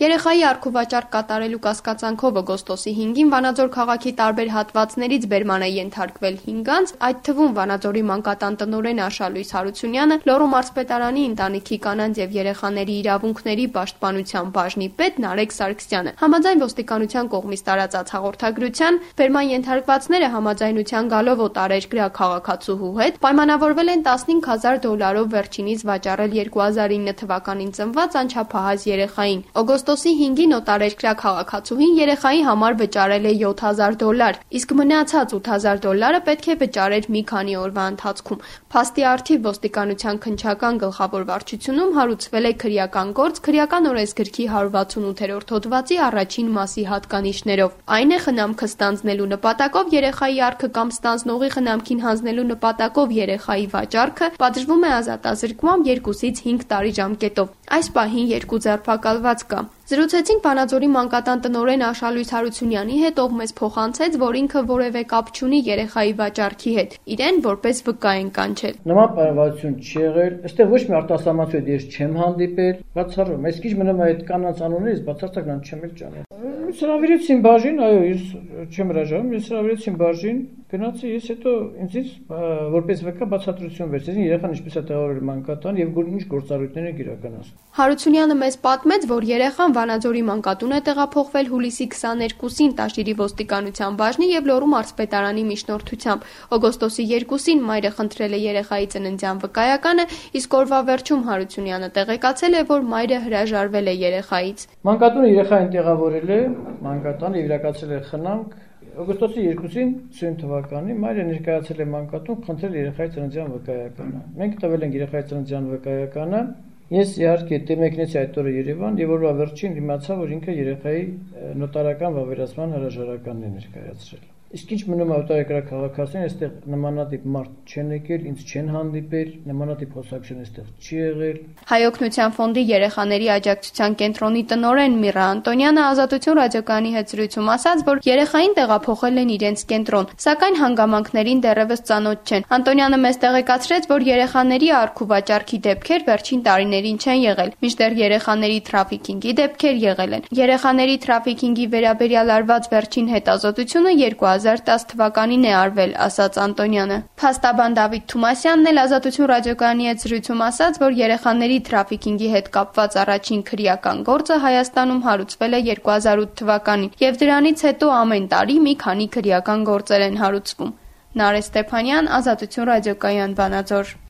Երեխայի առքուվաճառք կատարելու կասկածանքով օգոստոսի 5-ին Վանաձոր քաղաքի տարբեր հատվածներից բերման է ենթարկվել 5 անձ, այդ թվում Վանաձորի մանկատան տնօրեն Աշալույս Հարությունյանը, Լոռու մարզպետարանի ընտանիքի կանանց եւ երեխաների իրավունքների պաշտպանության բաժնի պետ Նարեկ Սարգսյանը։ Համաձայն ոստիկանության կողմից տարածած հաղորդագրության, բերման ենթարկվածները համաձայնության գալով օտարերկրյա քաղաքացուհու հետ պայմանավորվել են $15,000 վերջինիս վաճառել 2009 թվականին ծնված անչափահաս երեխային։ Օգոստոսի 5-ին օտարերկրյա քաղաքացուհին երեխայի համար վճարել է $7,000, իսկ մնացած $8,000 պետք է վճարեր մի քանի օրվա ընթացքում։ Փաստի առթիվ ոստիկանության քննչական գլխավոր վարչությունում հարուցվել է քրեական գործ քրեական օրենսգրքի 168-րդ հոդվածի առաջին մասի հատկանիշներով։ Այն է խնամքը ստանձնելու նպատակով երեխայի արքը կամ ստանձնողի խնամքին հանձնելու նպատակով երեխայի վաճառքը պատժվում է ազատազրկմամբ 2-ից 5 տարի ժամկետով։ Այս պահին 2 ձերբակալված կա։ Զրուցեցինք Վանաձորի մանկատան տնօրեն Աշալույս Հարությունյանի հետ, ով մեզ փոխանցեց, որ ինքը որևէ կապ չունի երեխայի վաճառքի հետ։ Իրեն որպես վկա են կանչել։ Նման պայմանավորություն չի եղել, այստեղ ոչ մի արտասահմանցու հետ ես չեմ հանդիպել, բացառում, այս քիչ մնում է այդ կանանց անուններից, բացարձակ նրան չեմ էլ ճանաչել։ Ես հրավիրեցին բաժին, այո, ես չեմ հրաժարվում, ես հրավիրեցին բաժին, գնացի, ես հետո ինձից որպես վկա բացատրություն վերցրեցին երեխան ինչպես է տեղավորել մանկատան եւ ինչ գործառույթներ են իրականացնում։ Հարությունյանը մեզ պատմեց, որ երեխան Վանաձորի մանկատուն է տեղափոխվել հուլիսի 22-ին Տաշիրի ոստիկանության բաժնի եւ Լոռու մարզպետարանի միջնորդությամբ։ Օգոստոսի 2-ին մայրը խնդրել է երեխայի ծննդյան վկայականը, իսկ օրվա վերջում Հարությունյանը տեղեկացել է, որ մայրը հրաժարվել է երեխայից։ Մանկատունը երեխային տեղավորել է մանկատան եւ իրականացել է խնամք։ Օգոստոսի 2-ին սույն թվականի մայրը ներկայացել է մանկատուն, խնդրել երեխայի ծննդյան վկայականը։ Մենք տվել ենք երեխայի ծննդյան վկայականը։ Ես իհարկե մեկնեցի այդ օրը Երևան եւ օրվա վերջին իմացա, որ ինքը երեխայի նոտարական վավերացման հրաժարականն է ներկայացրել։ Իսկ ինչ մնում է օտարերկրյա քաղաքացիներին, այստեղ նմանատիպ մարդ չեն եկել, ինձ չեն հանդիպել, նմանատիպ խոսակցություն այստեղ չի եղել։ Հայ օգնության ֆոնդի երեխաների աջակցության կենտրոնի տնօրեն Միրա Անտոնյանը Ազատություն ռադիոկայանի հետ զրույցում ասաց, որ երեխային տեղափոխել են իրենց կենտրոն, սակայն հանգամանքներին դեռևս ծանոթ չեն։ Անտոնյանը մեզ տեղեկացրեց, որ երեխաների առքու վաճառքի դեպքեր վերջին տարիներին չեն եղել, մինչդեռ երեխաների թրաֆիքինգի դեպքեր եղել են։ Երեխաների թրաֆիքինգի վերաբերյալ արված վերջին հետազոտությունը 2010 թվականին է արվել, ասաց Անտոնյանը։ Փաստաբան Դավիթ Թումասյանն էլ Ազատություն ռադիոկայանի հետ զրույցում ասաց, որ երեխաների թրաֆիքինգի հետ կապված առաջին քրեական գործը Հայաստանում հարուցվել է 2008 թվականին, եւ դրանից հետո ամեն տարի մի քանի քրեական գործեր են հարուցվում։ Նարե Ստեփանյան, Ազատություն ռադիոկայան, Վանաձոր։